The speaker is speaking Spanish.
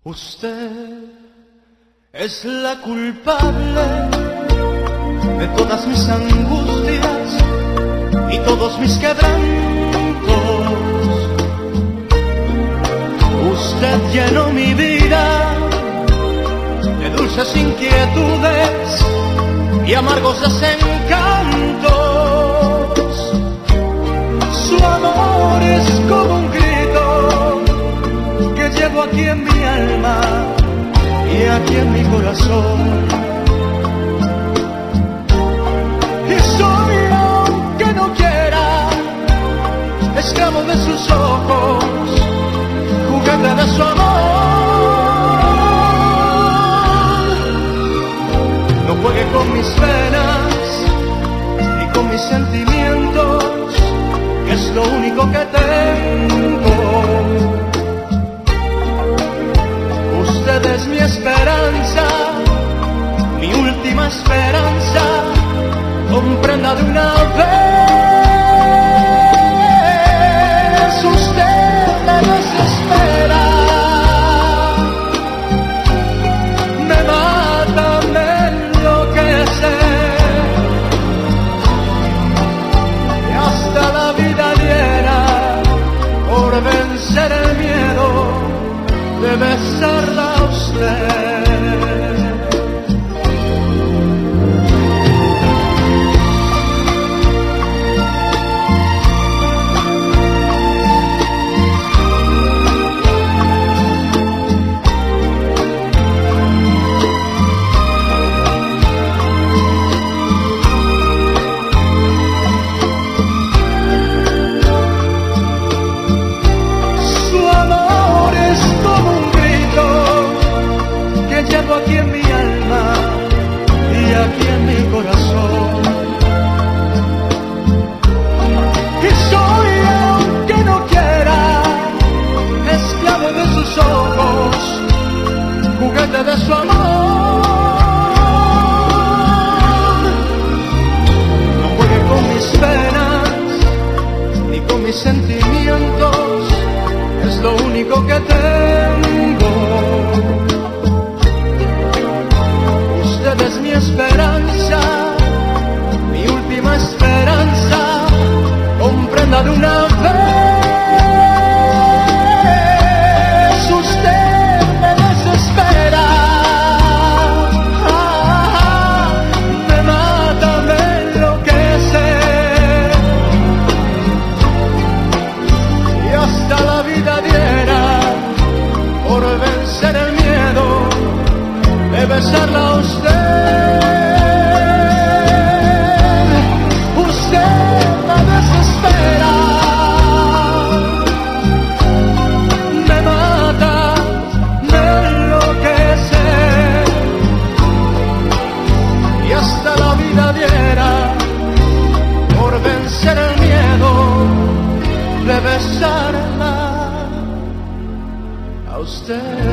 Usted es la culpable de todas mis angustias y todos mis quebrantos. Usted llenó mi vida de dulces inquietudes y amargos desencantos. Su amor es como un grito que llevo aquí en mi alma y aquí en mi corazón. Y soy, aunque no quiera, esclavo de sus ojos, juguete de su amor. No juegue con mis penas ni con mis sentimientos, que es lo único que tengo. Usted es mi esperanza, mi última esperanza, comprenda de una vez. Usted me desespera, me mata, me enloquece, y hasta la vida diera por vencer el miedo de besarla a usted. Llevo aquí en mi alma y aquí en mi corazón. Y soy, aunque no quiera, esclavo de sus ojos, juguete de su amor. No juegue con mis penas ni con mis sentimientos, es lo único que tengo. Es mi esperanza, mi última esperanza, comprenda de una vez. Usted me desespera, me mata, me enloquece, y hasta la vida diera por vencer el miedo de besarla a usted. De besarla a usted.